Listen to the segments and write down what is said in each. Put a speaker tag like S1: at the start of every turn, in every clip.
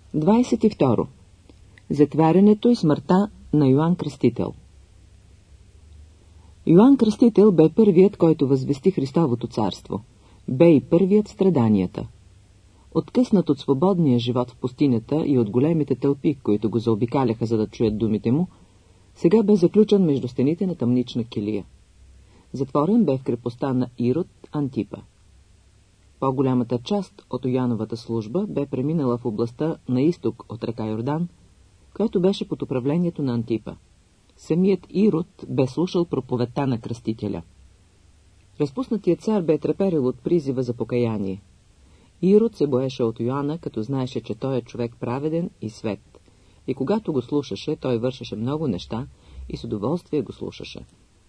S1: 22. Затварянето и смъртта на Йоан Кръстител. Йоан Кръстител бе първият, който възвести Христовото царство. Бе и първият в страданията. Откъснат от свободния живот в пустинята и от големите тълпи, които го заобикаляха, за да чуят думите му, сега бе заключен между стените на тъмнична килия. Затворен бе в крепостта на Ирод Антипа. По-голямата част от Йоановата служба бе преминала в областта на изток от река Йордан, която беше под управлението на Антипа. Самият Ирод бе слушал проповедта на Кръстителя. Разпуснатият цар бе треперил от призива за покаяние. Ирод се боеше от Йоанна, като знаеше, че той е човек праведен и свет. И когато го слушаше, той вършеше много неща и с удоволствие го слушаше.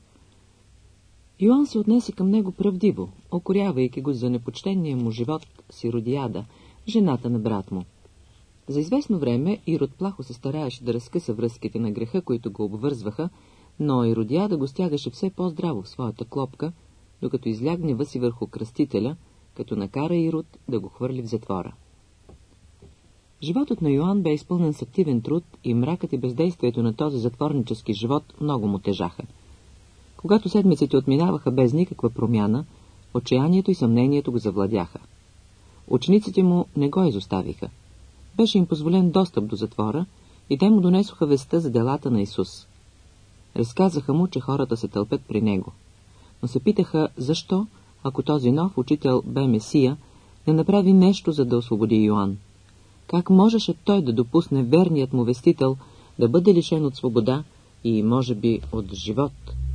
S1: Йоан се отнесе към него правдиво, окорявайки го за непочтения му живот с Иродиада, жената на брат му. За известно време Ирод плахо се стараеше да разкъса връзките на греха, които го обвързваха, но Иродиада го стягаше все по-здраво в своята клопка, докато изля гнева си върху Кръстителя, като накара Ирод да го хвърли в затвора. Животът на Йоан бе изпълнен с активен труд и мракът и бездействието на този затворнически живот много му тежаха. Когато седмиците отминаваха без никаква промяна, отчаянието и съмнението го завладяха. Учениците му не го изоставиха. Беше им позволен достъп до затвора и те му донесоха вестта за делата на Исус. Разказаха му, че хората се тълпят при него. Но се питаха, защо, ако този нов учител бе Месия, не направи нещо, за да освободи Йоан. Как можеше той да допусне верният му вестител да бъде лишен от свобода и, може би, от живот?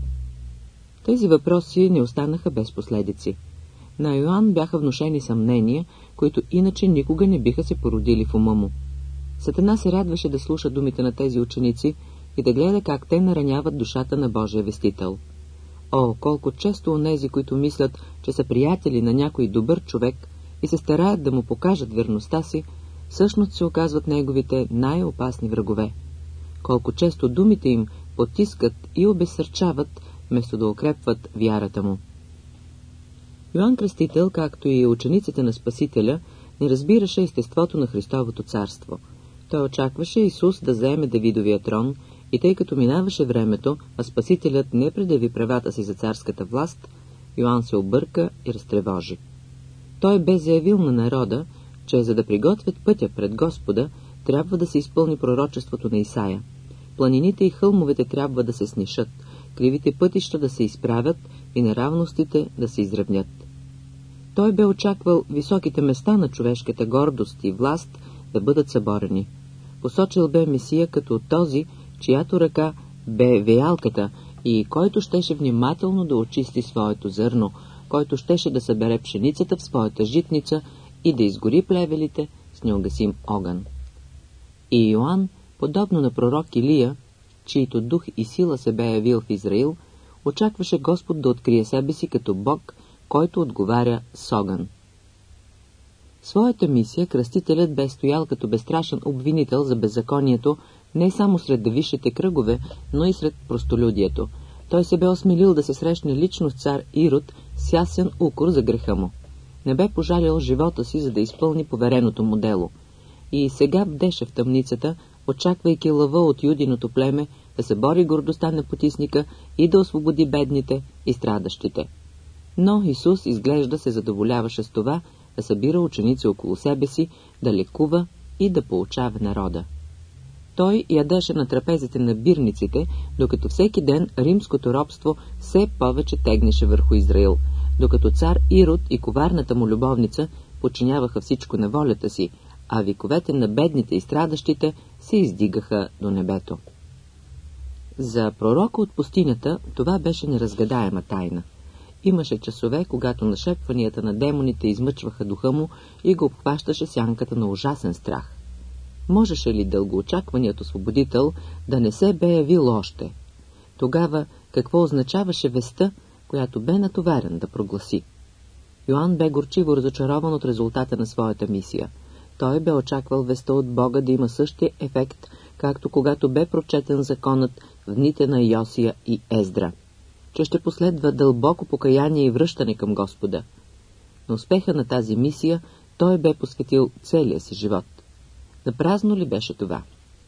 S1: Тези въпроси не останаха без последици. На Йоан бяха внушени съмнения, които иначе никога не биха се породили в ума му. Сатана се радваше да слуша думите на тези ученици и да гледа как те нараняват душата на Божия вестител. О, колко често онези, които мислят, че са приятели на някой добър човек и се стараят да му покажат верността си, всъщност се оказват неговите най-опасни врагове. Колко често думите им потискат и обезсърчават, вместо да укрепват вярата му. Йоан Кръстител, както и учениците на Спасителя, не разбираше естеството на Христовото царство. Той очакваше Исус да заеме Давидовия трон и тъй като минаваше времето, а Спасителят не предяви правата си за царската власт, Йоан се обърка и разтревожи. Той бе заявил на народа, че за да приготвят пътя пред Господа, трябва да се изпълни пророчеството на Исаия. Планините и хълмовете трябва да се снишат, кривите пътища да се изправят и неравностите да се изравнят. Той бе очаквал високите места на човешката гордост и власт да бъдат съборени. Посочил бе Месия като този, чиято ръка бе веялката и който щеше внимателно да очисти своето зърно, който щеше да събере пшеницата в своята житница и да изгори плевелите с неугасим огън. И Йоан, подобно на пророк Илия, чието дух и сила се бе явил в Израил, очакваше Господ да открие себе си като Бог, който отговаря с огън. Своята мисия Кръстителят бе стоял като безстрашен обвинител за беззаконието не само сред висшите кръгове, но и сред простолюдието. Той се бе осмелил да се срещне лично с цар Ирод с ясен укор за греха му. Не бе пожалил живота си, за да изпълни повереното му дело. И сега бдеше в тъмницата, очаквайки лъва от юдиното племе да събори гордостта на потисника и да освободи бедните и страдащите. Но Исус изглежда се задоволяваше с това да събира ученици около себе си, да лекува и да поучава народа. Той ядеше на трапезите на бирниците, докато всеки ден римското робство все повече тегнеше върху Израил, докато цар Ирод и коварната му любовница подчиняваха всичко на волята си, а виковете на бедните и страдащите се издигаха до небето. За пророка от пустинята това беше неразгадаема тайна. Имаше часове, когато нашепванията на демоните измъчваха духа му и го обхващаше сянката на ужасен страх. Можеше ли дългоочакваният освободител да не се бе явил още? Тогава какво означаваше вестта, която бе натоварен да прогласи? Йоан бе горчиво разочарован от резултата на своята мисия. Той бе очаквал вестта от Бога да има същия ефект, както когато бе прочетен законът в дните на Йосия и Ездра, че ще последва дълбоко покаяние и връщане към Господа. На успеха на тази мисия той бе посветил целия си живот. Напразно ли беше това?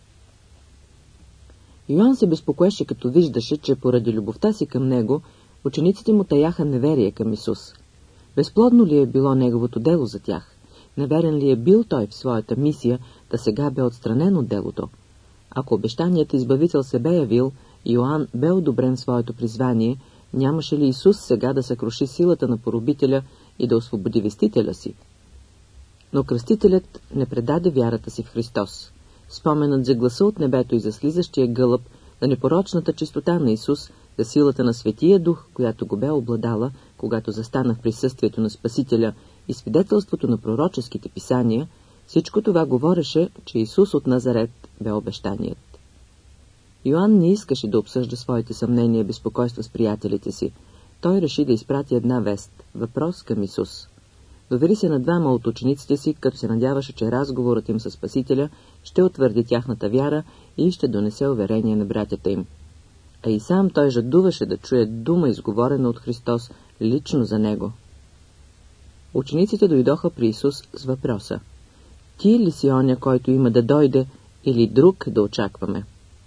S1: Йоан се безпокоеше, като виждаше, че поради любовта си към него, учениците му таяха неверие към Исус. Безплодно ли е било неговото дело за тях? Неверен ли е бил той в своята мисия, да сега бе отстранен от делото? Ако обещаният избавител се бе явил, Йоан бе одобрен в своето призвание, нямаше ли Исус сега да съкруши силата на поробителя и да освободи вестителя си? Но кръстителят не предаде вярата си в Христос. Споменът за гласа от небето и за слизащия гълъб, за непорочната чистота на Исус, за силата на Светия Дух, която го бе обладала, когато застана в присъствието на Спасителя, и свидетелството на пророческите писания, всичко това говореше, че Исус от Назарет бе обещаният. Йоан не искаше да обсъжда своите съмнения и безпокойства с приятелите си. Той реши да изпрати една вест, въпрос към Исус. Довери се на двама от учениците си, като се надяваше, че разговорът им със Спасителя ще утвърди тяхната вяра и ще донесе уверение на братята им. А и сам той жадуваше да чуе дума, изговорена от Христос лично за него. Учениците дойдоха при Исус с въпроса: ти ли си оня, който има да дойде, или друг да очакваме?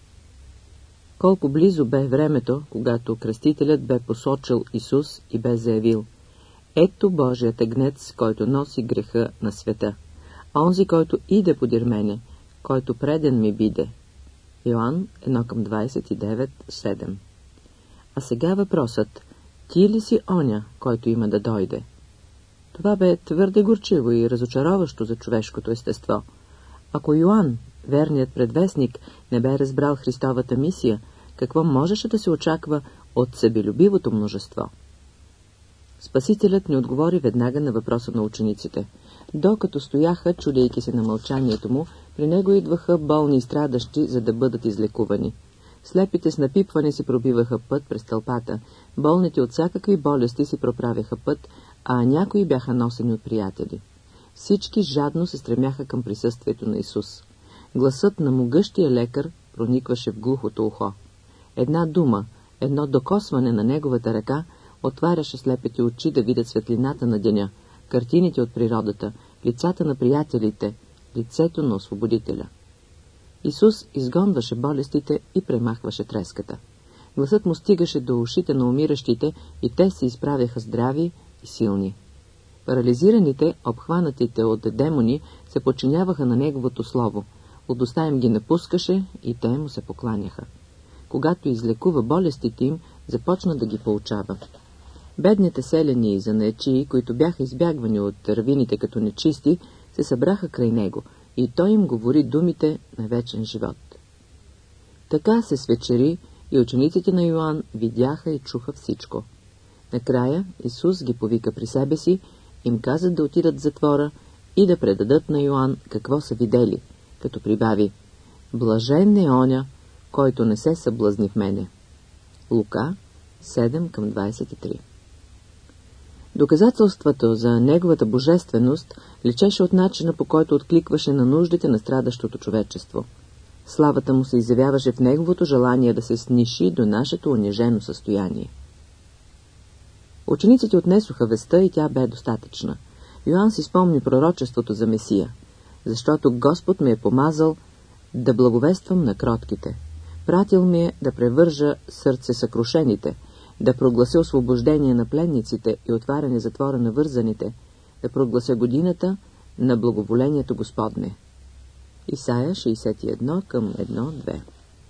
S1: Колко близо бе времето, когато кръстителят бе посочил Исус и бе заявил: ето Божият агнец, който носи греха на света. Онзи, който иде подир мене, който преден ми биде. Йоан 1:29-7. А сега въпросът: ти ли си оня, който има да дойде? Това бе твърде горчиво и разочароващо за човешкото естество. Ако Йоан, верният предвестник, не бе разбрал Христовата мисия, какво можеше да се очаква от себелюбивото множество? Спасителят не отговори веднага на въпроса на учениците. Докато стояха, чудейки се на мълчанието му, при него идваха болни и страдащи, за да бъдат излекувани. Слепите с напипване си пробиваха път през тълпата, болните от всякакви болести си проправяха път, а някои бяха носени от приятели. Всички жадно се стремяха към присъствието на Исус. Гласът на могъщия лекар проникваше в глухото ухо. Една дума, едно докосване на неговата ръка отваряше слепите очи да видят светлината на деня, картините от природата, лицата на приятелите, лицето на освободителя. Исус изгонваше болестите и премахваше треската. Гласът му стигаше до ушите на умиращите и те се изправяха здрави и силни. Парализираните, обхванатите от демони, се подчиняваха на неговото слово. Лудостта им ги напускаше и те му се покланяха. Когато излекува болестите им, започна да ги поучава. Бедните селяни и занаятчии, които бяха избягвани от равините като нечисти, се събраха край него и той им говори думите на вечен живот. Така се свечери и учениците на Йоан видяха и чуха всичко. Накрая Исус ги повика при себе си, им каза да отидат в затвора и да предадат на Йоан какво са видели, като прибави: блажен е оня, който не се съблазни в мене. Лука 7:23. Доказателството за неговата божественост личеше от начина, по който откликваше на нуждите на страдащото човечество. Славата му се изявяваше в неговото желание да се сниши до нашето унижено състояние. Учениците отнесоха вестта и тя бе достатъчна. Йоан си спомни пророчеството за Месия: защото Господ ме е помазал да благовествам на кротките. Пратил ми е да превържа сърце съкрушените, да проглася освобождение на пленниците и отваряне затвора на вързаните, да проглася годината на благоволението Господне. Исаия 61:1-2.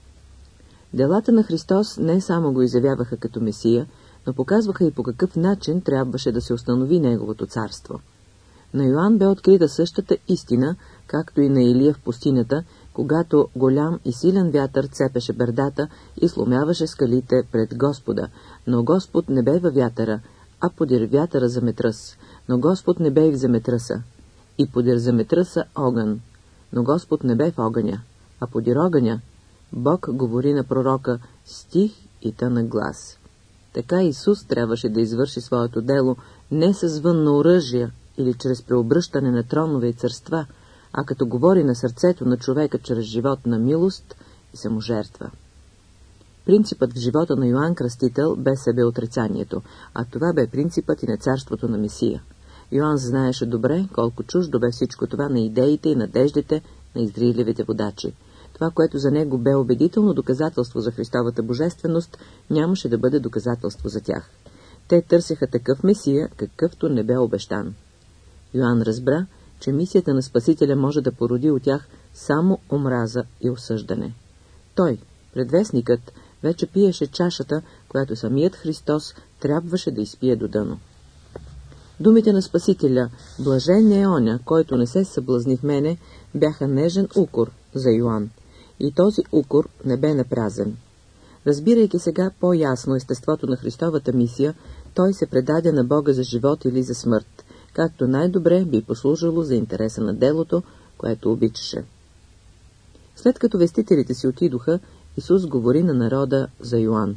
S1: Делата на Христос не само го изявяваха като Месия, но показваха и по какъв начин трябваше да се установи Неговото царство. На Йоан бе открита същата истина, както и на Илия в пустинята, когато голям и силен вятър цепеше бърдата и сломяваше скалите пред Господа, но Господ не бе във вятъра, а подир вятъра земетръс, но Господ не бе и в земетръса, и подир земетръса огън, но Господ не бе в огъня, а подир огъня Бог говори на пророка стих и тънък глас. Така Исус трябваше да извърши своето дело не с вънно оръжие или чрез преобръщане на тронове и царства, а като говори на сърцето на човека чрез живот на милост и саможертва. Принципът в живота на Йоан Кръстител бе себеотрицанието, а това бе принципът и на царството на Месия. Йоан знаеше добре колко чуждо бе всичко това на идеите и надеждите на издрийливите водачи. Това, което за него бе убедително доказателство за Христовата божественост, нямаше да бъде доказателство за тях. Те търсеха такъв Месия, какъвто не бе обещан. Йоан разбра, че мисията на Спасителя може да породи от тях само омраза и осъждане. Той, предвестникът, вече пиеше чашата, която самият Христос трябваше да изпие до дъно. Думите на Спасителя «Блажен е оня, който не се съблазни в мене», бяха нежен укор за Йоан. И този укор не бе напразен. Разбирайки сега по-ясно естеството на Христовата мисия, той се предаде на Бога за живот или за смърт, както най-добре би послужило за интереса на делото, което обичаше. След като вестителите си отидоха, Исус говори на народа за Йоан.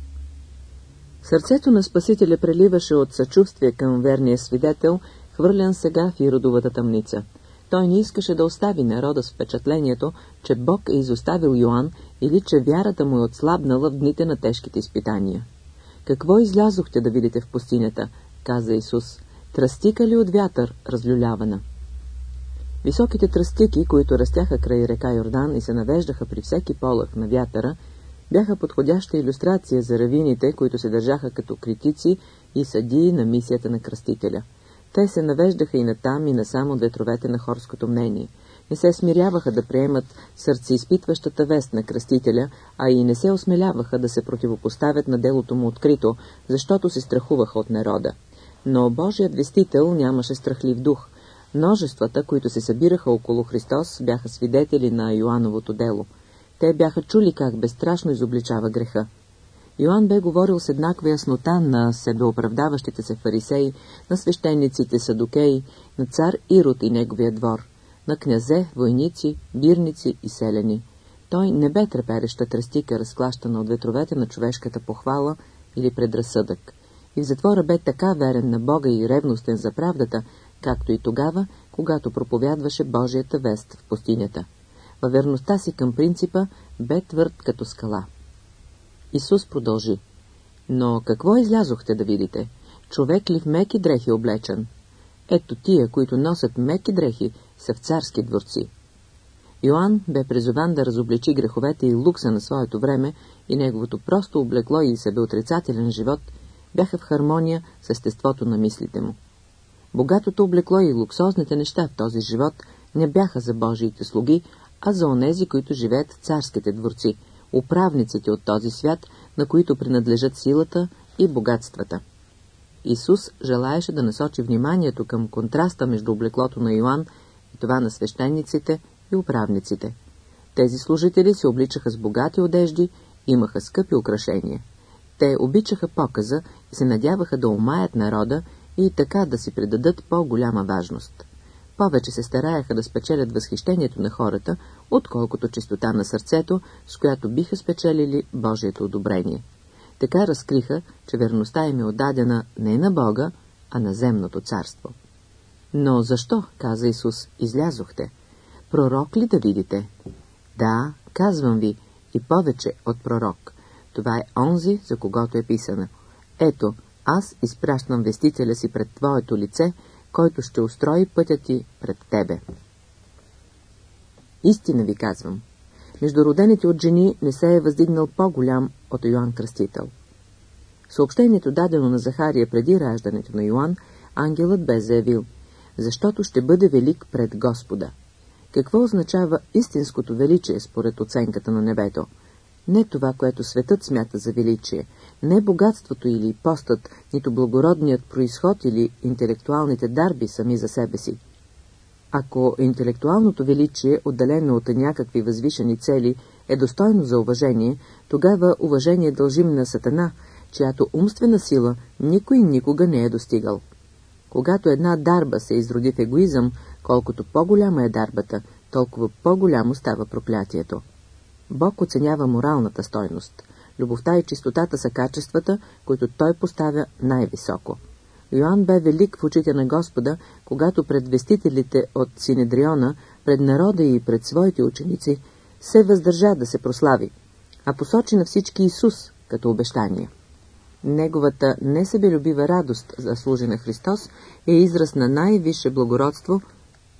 S1: Сърцето на Спасителя преливаше от съчувствие към верния свидетел, хвърлян сега в Иродовата тъмница. Той не искаше да остави народа с впечатлението, че Бог е изоставил Йоан или че вярата му е отслабнала в дните на тежките изпитания. «Какво излязохте да видите в пустинята?» каза Исус. «Тръстика ли от вятър, разлюлявана?» Високите тръстики, които растяха край река Йордан и се навеждаха при всеки полъх на вятъра, бяха подходяща илюстрация за равините, които се държаха като критици и съдии на мисията на Кръстителя. Те се навеждаха и натам и насам от ветровете на хорското мнение. Не се смиряваха да приемат сърцеизпитващата вест на Кръстителя, а и не се осмеляваха да се противопоставят на делото му открито, защото се страхуваха от народа. Но Божият вестител нямаше страхлив дух. Множествата, които се събираха около Христос, бяха свидетели на Йоановото дело. Те бяха чули как безстрашно изобличава греха. Йоан бе говорил с еднаква яснота на себеоправдаващите се фарисеи, на свещениците садукеи, на цар Ирод и неговия двор, на князе, войници, бирници и селяни. Той не бе трепереща тръстика, разклащана от ветровете на човешката похвала или предразсъдък. И в затвора бе така верен на Бога и ревностен за правдата, както и тогава, когато проповядваше Божията вест в пустинята. Във верността си към принципа бе твърд като скала. Исус продължи. Но какво излязохте да видите? Човек ли в меки дрехи облечен? Ето тия, които носят меки дрехи, са в царски дворци. Йоан бе призован да разобличи греховете и лукса на своето време и неговото просто облекло и себеотрицателен живот бяха в хармония с естеството на мислите му. Богатото облекло и луксозните неща в този живот не бяха за Божиите слуги, а за онези, които живеят в царските дворци, управниците от този свят, на които принадлежат силата и богатствата. Исус желаеше да насочи вниманието към контраста между облеклото на Йоан и това на свещениците и управниците. Тези служители се обличаха с богати одежди, имаха скъпи украшения. Те обичаха показа и се надяваха да омаят народа и така да си придадат по-голяма важност. Повече се стараяха да спечелят възхищението на хората, отколкото чистота на сърцето, с която биха спечелили Божието одобрение. Така разкриха, че верността им е отдадена не на Бога, а на земното царство. Но защо, каза Исус, излязохте? Пророк ли да видите? Да, казвам ви, и повече от пророк. Това е онзи, за когото е писано. Ето, аз изпращам вестителя си пред твоето лице, който ще устрои пътя ти пред тебе. Истина ви казвам, между родените от жени не се е въздигнал по-голям от Йоан Кръстител. Съобщението, дадено на Захария преди раждането на Йоан, ангелът бе заявил, защото ще бъде велик пред Господа. Какво означава истинското величие според оценката на небето? Не това, което светът смята за величие, не богатството или постът, нито благородният произход или интелектуалните дарби сами за себе си. Ако интелектуалното величие, отделено от някакви възвишени цели, е достойно за уважение, тогава уважение дължим на Сатана, чиято умствена сила никой никога не е достигал. Когато една дарба се изроди в егоизъм, колкото по-голяма е дарбата, толкова по-голямо става проклятието. Бог оценява моралната стойност. Любовта и чистотата са качествата, които Той поставя най-високо. Йоан бе велик в очите на Господа, когато пред вестителите от Синедриона, пред народа и пред своите ученици, се въздържа да се прослави, а посочи на всички Исус като обещание. Неговата несебелюбива радост за служи на Христос е израз на най-висше благородство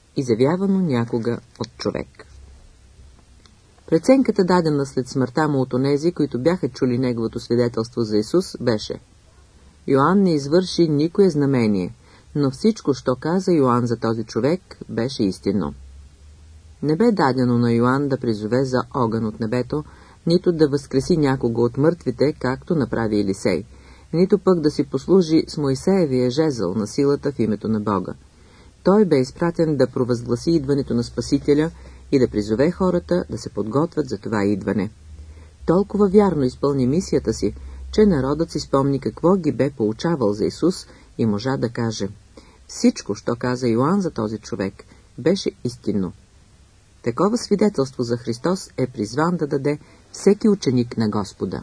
S1: изявявано някога от човек. Преценката, дадена след смъртта му от онези, които бяха чули неговото свидетелство за Исус, беше: Йоанн не извърши никое знамение, но всичко, що каза Йоанн за този човек, беше истинно. Не бе дадено на Йоанн да призове за огън от небето, нито да възкреси някого от мъртвите, както направи Елисей, нито пък да си послужи с Моисеевия жезъл на силата в името на Бога. Той бе изпратен да провъзгласи идването на Спасителя и да призове хората да се подготвят за това идване. Толкова вярно изпълни мисията си, че народът си спомни какво ги бе поучавал за Исус и можа да каже: всичко, що каза Йоанн за този човек, беше истинно. Такова свидетелство за Христос е призван да даде всеки ученик на Господа.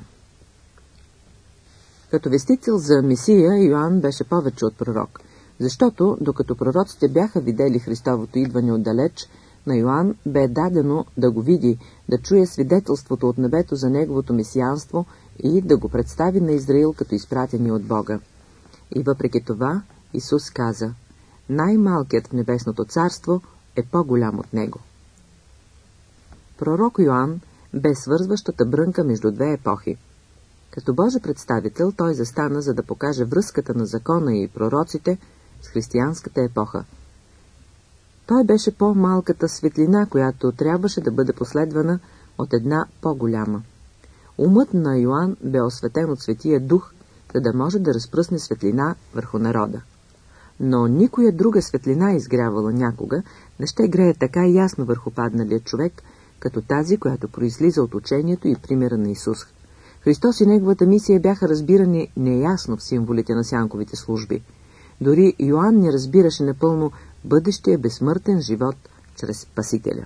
S1: Като вестител за Месия, Йоанн беше повече от пророк, защото, докато пророците бяха видели Христовото идване отдалеч, на Йоанн бе дадено да го види, да чуе свидетелството от небето за неговото месианство и да го представи на Израил като изпратени от Бога. И въпреки това, Исус каза: най-малкият в небесното царство е по-голям от него. Пророк Йоанн бе свързващата брънка между две епохи. Като Божи представител той застана, за да покаже връзката на закона и пророците с християнската епоха. Той беше по-малката светлина, която трябваше да бъде последвана от една по-голяма. Умът на Йоанн бе осветен от Светия Дух, за да може да разпръсне светлина върху народа. Но никоя друга светлина, изгрявала някога, не ще грее така ясно върху падналия човек, като тази, която произлиза от учението и примера на Исус. Христос и неговата мисия бяха разбирани неясно в символите на сянковите служби. Дори Йоанн не разбираше напълно бъдещия безсмъртен живот чрез Спасителя.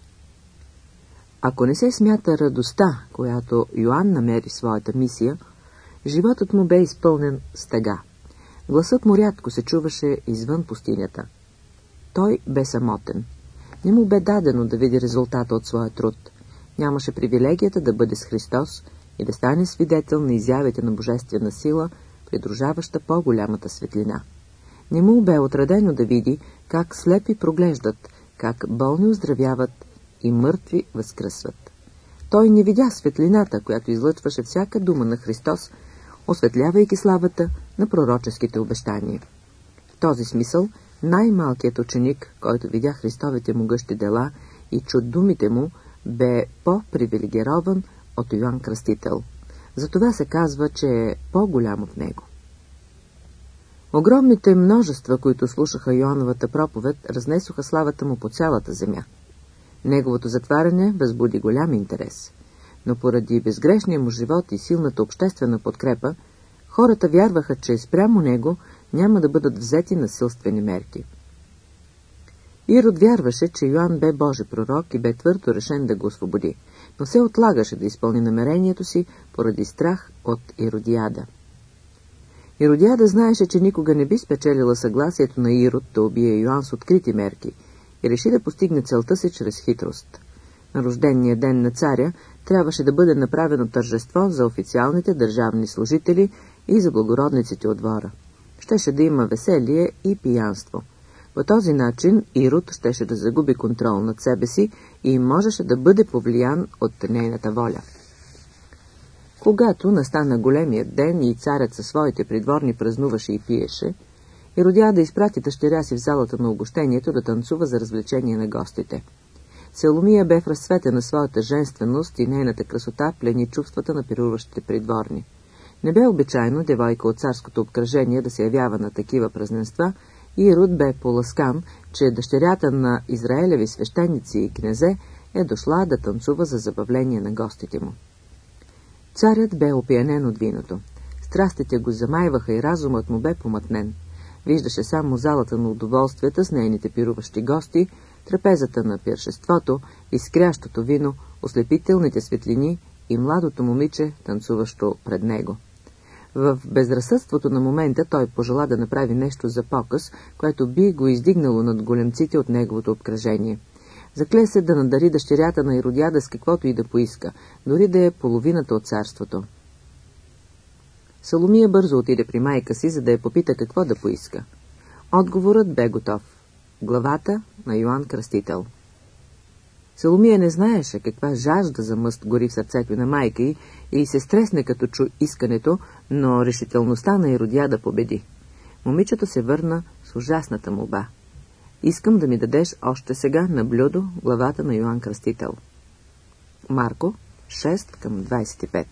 S1: Ако не се смята радостта, която Йоанн намери в своята мисия, животът му бе изпълнен с тъга. Гласът му рядко се чуваше извън пустинята. Той бе самотен. Не му бе дадено да види резултата от своя труд. Нямаше привилегията да бъде с Христос и да стане свидетел на изявите на божествена сила, придружаваща по-голямата светлина. Не му бе отредено да види как слепи проглеждат, как болни оздравяват и мъртви възкръсват. Той не видя светлината, която излъчваше всяка дума на Христос, осветлявайки славата на пророческите обещания. В този смисъл най-малкият ученик, който видя Христовите могъщи дела и чу думите му, бе по-привилегирован от Йоанн Кръстител. Затова се казва, че е по-голям от него. Огромните множества, които слушаха Йоановата проповед, разнесоха славата му по цялата земя. Неговото затваряне възбуди голям интерес, но поради безгрешния му живот и силната обществена подкрепа, хората вярваха, че спрямо него няма да бъдат взети насилствени мерки. Ирод вярваше, че Йоанн бе Божи пророк и бе твърдо решен да го освободи, но се отлагаше да изпълни намерението си поради страх от Иродиада. Иродиада знаеше, че никога не би спечелила съгласието на Ирод да убие Йоанн с открити мерки и реши да постигне целта си чрез хитрост. На рождения ден на царя трябваше да бъде направено тържество за официалните държавни служители и за благородниците от двора. Щеше да има веселие и пиянство. По този начин Ирод щеше да загуби контрол над себе си и можеше да бъде повлиян от нейната воля. Когато настана големият ден и царят със своите придворни празнуваше и пиеше, Иродиада изпрати дъщеря си в залата на угощението да танцува за развлечение на гостите. Селомия бе в разцвета на своята женственост и нейната красота плени чувствата на пируващите придворни. Не бе обичайно девойка от царското обкръжение да се явява на такива празненства, и Ирод бе поласкан, че дъщерята на израелеви свещеници и князе е дошла да танцува за забавление на гостите му. Царят бе опиянен от виното. Страстите го замайваха и разумът му бе помътнен. Виждаше само залата на удоволствията с нейните пируващи гости, трапезата на пиршеството, изкрящото вино, ослепителните светлини и младото момиче, танцуващо пред него. В безразсъдството на момента той пожела да направи нещо за показ, което би го издигнало над големците от неговото обкръжение. Закле се да надари дъщерята на Иродиада с каквото и да поиска, дори да е половината от царството. Саломия бързо отиде при майка си, за да я попита какво да поиска. Отговорът бе готов. Главата на Йоан Кръстител. Саломия не знаеше каква жажда за мъст гори в сърцето на майка й и се стресне като чу искането, но решителността на Иродиада победи. Момичето се върна с ужасната молба. Искам да ми дадеш още сега на блюдо главата на Йоан Кръстител. Марко 6:25.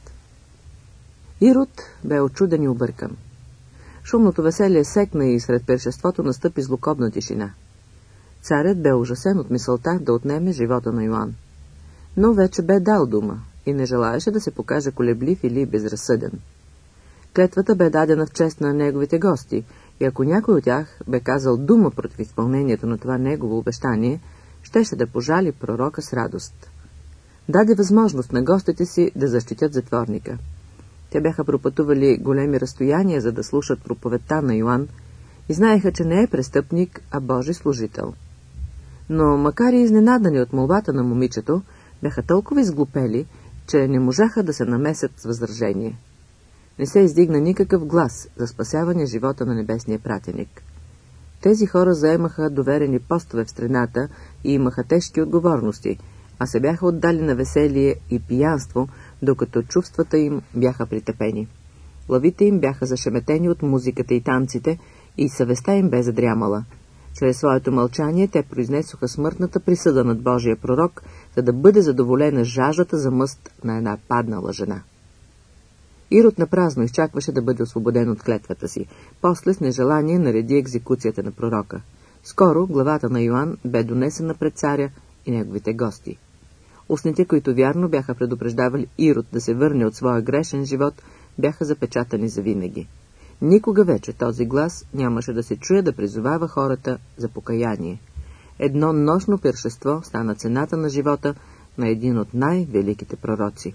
S1: Ирод бе очуден и объркан. Шумното веселие секна и сред пиршеството настъпи злокобна тишина. Царят бе ужасен от мисълта да отнеме живота на Йоан. Но вече бе дал дума и не желаеше да се покаже колеблив или безразсъден. Клетвата бе дадена в чест на неговите гости и ако някой от тях бе казал дума против изпълнението на това негово обещание, щеше да пожали пророка с радост. Даде възможност на гостите си да защитят затворника. Те бяха пропътували големи разстояния, за да слушат проповедта на Йоан и знаеха, че не е престъпник, а Божи служител. Но макар и изненадани от молбата на момичето, бяха толкова изглупели, че не можаха да се намесят с възражение. Не се издигна никакъв глас за спасяване живота на небесния пратеник. Тези хора заемаха доверени постове в страната и имаха тежки отговорности, а се бяха отдали на веселие и пиянство, докато чувствата им бяха притъпени. Главите им бяха зашеметени от музиката и танците и съвестта им бе задрямала. Чрез своето мълчание те произнесоха смъртната присъда над Божия пророк, за да бъде задоволена жаждата за мъст на една паднала жена. Ирод напразно изчакваше да бъде освободен от клетвата си. После с нежелание нареди екзекуцията на пророка. Скоро главата на Йоан бе донесена пред царя и неговите гости. Устните, които вярно бяха предупреждавали Ирод да се върне от своя грешен живот, бяха запечатани завинаги. Никога вече този глас нямаше да се чуе да призовава хората за покаяние. Едно нощно пиршество стана цената на живота на един от най-великите пророци.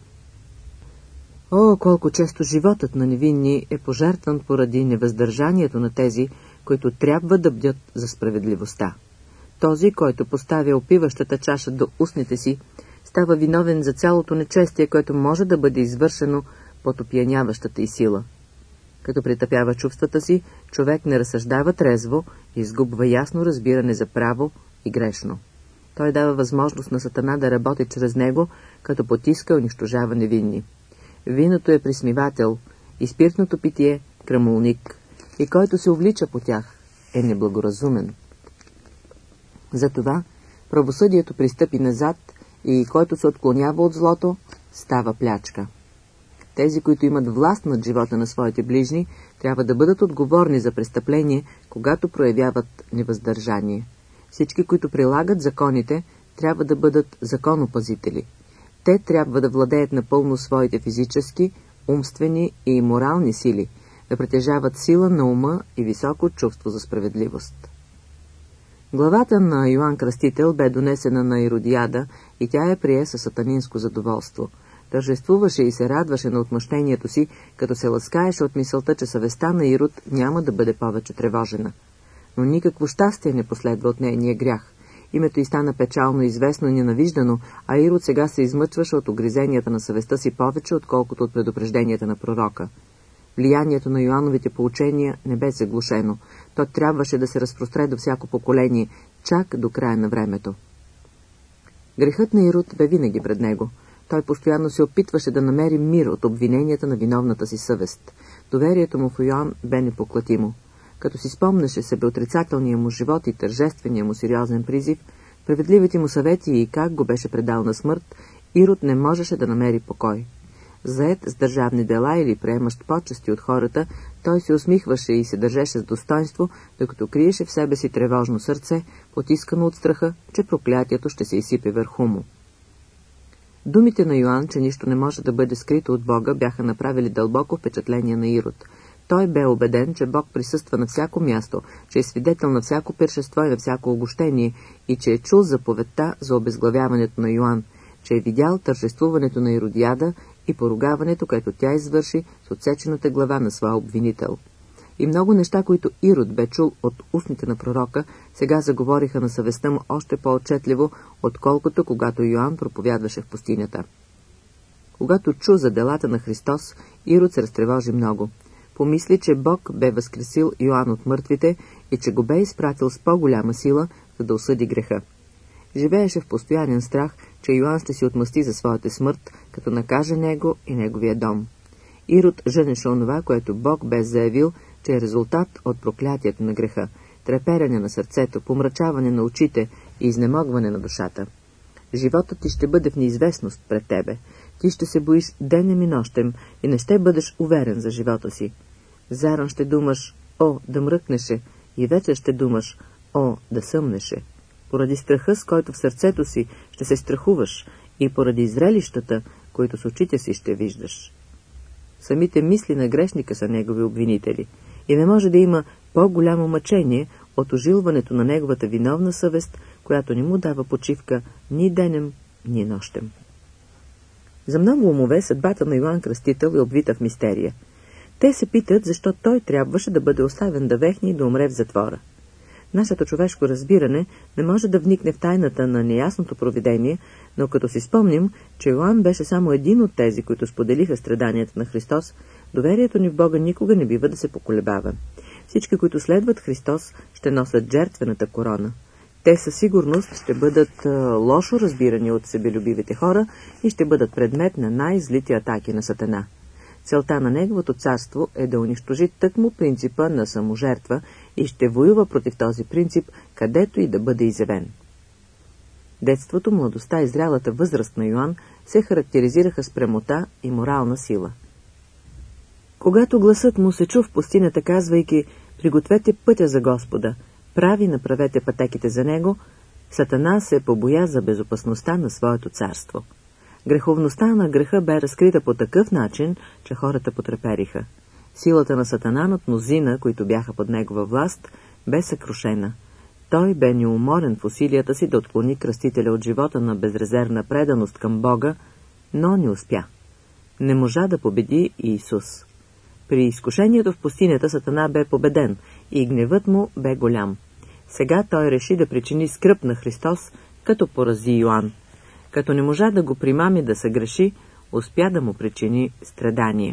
S1: О, колко често животът на невинни е пожертван поради невъздържанието на тези, които трябва да бдят за справедливостта. Този, който поставя опиващата чаша до устните си, става виновен за цялото нечестие, което може да бъде извършено под опияняващата й сила. Като притъпява чувствата си, човек не разсъждава трезво и изгубва ясно разбиране за право и грешно. Той дава възможност на Сатана да работи чрез него, като потиска и унищожава невинни. Виното е присмивател и спиртното питие – крамолник, и който се увлича по тях е неблагоразумен. Затова правосъдието пристъпи назад и който се отклонява от злото, става плячка. Тези, които имат власт над живота на своите ближни, трябва да бъдат отговорни за престъпление, когато проявяват невъздържание. Всички, които прилагат законите, трябва да бъдат законопазители. Те трябва да владеят напълно своите физически, умствени и морални сили, да притежават сила на ума и високо чувство за справедливост. Главата на Йоан Кръстител бе донесена на Иродиада и тя я прие със сатанинско задоволство. Тържествуваше и се радваше на отмъщението си, като се ласкаеше от мисълта, че съвестта на Ирод няма да бъде повече тревожена. Но никакво щастие не последва от нейния грях. Името й стана печално известно и ненавиждано, а Ирод сега се измъчваше от огризенията на съвестта си повече, отколкото от предупрежденията на пророка. Влиянието на Йоановите поучения не бе заглушено. То трябваше да се разпростре до всяко поколение, чак до края на времето. Грехът на Ирод бе винаги пред него. Той постоянно се опитваше да намери мир от обвиненията на виновната си съвест. Доверието му в Йоан бе непоклатимо. Като си спомнеше себеотрицателния му живот и тържествения му сериозен призив, справедливите му съвети и как го беше предал на смърт, Ирод не можеше да намери покой. Заед с държавни дела или приемащ почести от хората, той се усмихваше и се държеше с достоинство, докато криеше в себе си тревожно сърце, потискано от страха, че проклятието ще се изсипе върху му. Думите на Йоан, че нищо не може да бъде скрито от Бога, бяха направили дълбоко впечатление на Ирод. Той бе убеден, че Бог присъства на всяко място, че е свидетел на всяко пиршество и на всяко огощение и че е чул заповедта за обезглавяването на Йоан, че е видял тържествуването на Иродиада и поругаването, което тя извърши с отсечената глава на своя обвинител. И много неща, които Ирод бе чул от устните на пророка, сега заговориха на съвестта му още по-отчетливо, отколкото когато Йоан проповядваше в пустинята. Когато чу за делата на Христос, Ирод се разтревожи много. Помисли, че Бог бе възкресил Йоан от мъртвите и че го бе изпратил с по-голяма сила, за да осъди греха. Живееше в постоянен страх, че Йоан ще си отмъсти за своята смърт, като накаже него и неговия дом. Ирод женеше онова, което Бог бе заявил, че е резултат от проклятието на греха, треперене на сърцето, помрачаване на очите и изнемогване на душата. Животът ти ще бъде в неизвестност пред тебе. Ти ще се боиш денем и нощем и не ще бъдеш уверен за живота си. Заран ще думаш, о, да мръкнеше, и вечер ще думаш, о, да съмнеше. Поради страха, с който в сърцето си ще се страхуваш, и поради зрелищата, които с очите си ще виждаш. Самите мисли на грешника са негови обвинители, и не може да има по-голямо мъчение от ожилването на неговата виновна съвест, която не му дава почивка ни денем, ни нощем. За много умове съдбата на Йоан Кръстител е обвита в мистерия. Те се питат, защо той трябваше да бъде оставен да вехне и да умре в затвора. Нашето човешко разбиране не може да вникне в тайната на неясното провидение, но като си спомним, че Йоан беше само един от тези, които споделиха страданията на Христос, доверието ни в Бога никога не бива да се поколебава. Всички, които следват Христос, ще носят жертвената корона. Те със сигурност ще бъдат лошо разбирани от себелюбивите хора и ще бъдат предмет на най-злите атаки на Сатана. Целта на неговото царство е да унищожи тъкмо принципа на саможертва и ще воюва против този принцип, където и да бъде изявен. Детството, младостта и зрялата възраст на Йоан се характеризираха с прямота и морална сила. Когато гласът му се чу в пустинята, казвайки «Пригответе пътя за Господа, направете пътеките за Него», Сатана се побоя за безопасността на своето царство. Греховността на греха бе разкрита по такъв начин, че хората потрепериха. Силата на Сатана над мнозина, които бяха под негова власт, бе съкрушена. Той бе неуморен в усилията си да отклони кръстителя от живота на безрезервна преданост към Бога, но не успя. Не можа да победи Иисус. При изкушението в пустинята Сатана бе победен и гневът му бе голям. Сега той реши да причини скръб на Христос, като порази Йоан. Като не можа да го примами да съгреши, успя да му причини страдание.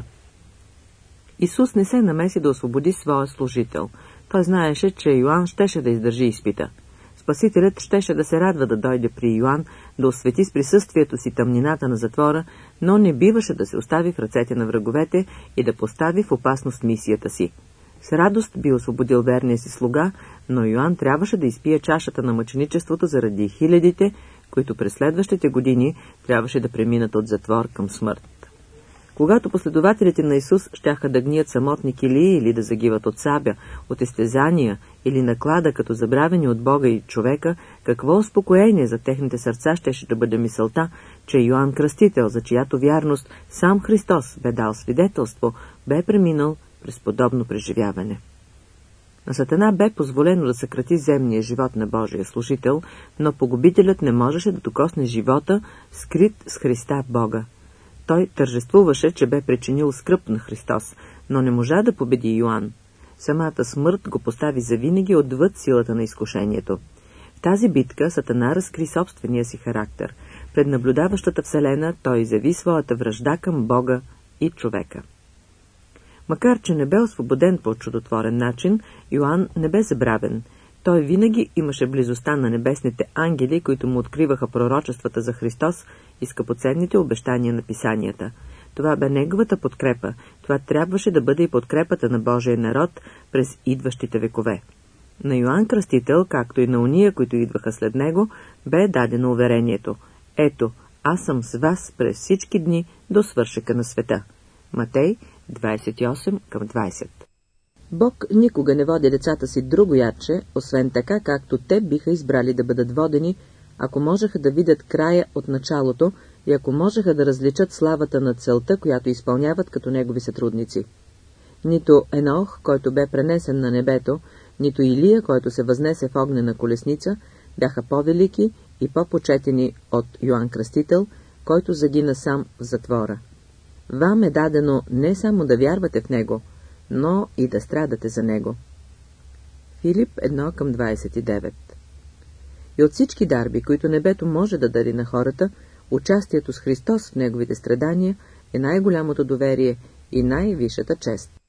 S1: Исус не се намеси да освободи своя служител. Той знаеше, че Йоан щеше да издържи изпита. Спасителят щеше да се радва да дойде при Йоан, да освети с присъствието си тъмнината на затвора, но не биваше да се остави в ръцете на враговете и да постави в опасност мисията си. С радост би освободил верния си слуга, но Йоан трябваше да изпие чашата на мъченичеството заради хилядите, които през следващите години трябваше да преминат от затвор към смърт. Когато последователите на Исус щяха да гният самотни килии или да загиват от сабя, от изтезания или наклада като забравени от Бога и човека, какво успокоение за техните сърца щеше да бъде мисълта, че Йоан Кръстител, за чиято вярност сам Христос бе дал свидетелство, бе преминал през подобно преживяване. На Сатана бе позволено да съкрати земния живот на Божия служител, но погубителят не можеше да докосне живота, скрит с Христа в Бога. Той тържествуваше, че бе причинил скръб на Христос, но не можа да победи Йоан. Самата смърт го постави завинаги отвъд силата на изкушението. В тази битка Сатана разкри собствения си характер. Пред наблюдаващата вселена той изяви своята вражда към Бога и човека. Макар че не бе освободен по чудотворен начин, Йоан не бе забравен. Той винаги имаше близостта на небесните ангели, които му откриваха пророчествата за Христос и скъпоценните обещания на писанията. Това бе неговата подкрепа, това трябваше да бъде и подкрепата на Божия народ през идващите векове. На Йоан Кръстител, както и на уния, които идваха след него, бе дадено уверението: «Ето, аз съм с вас през всички дни до свършека на света». Матей 28:20. Бог никога не води децата си другояче, освен така, както те биха избрали да бъдат водени, ако можеха да видят края от началото и ако можеха да различат славата на целта, която изпълняват като негови сътрудници. Нито Енох, който бе пренесен на небето, нито Илия, който се възнесе в огнена колесница, бяха по-велики и по-почетени от Йоан Кръстител, който загина сам в затвора. Вам е дадено не само да вярвате в него, но и да страдате за него. Филип 1:29. И от всички дарби, които небето може да дари на хората, участието с Христос в неговите страдания е най-голямото доверие и най-висшата чест.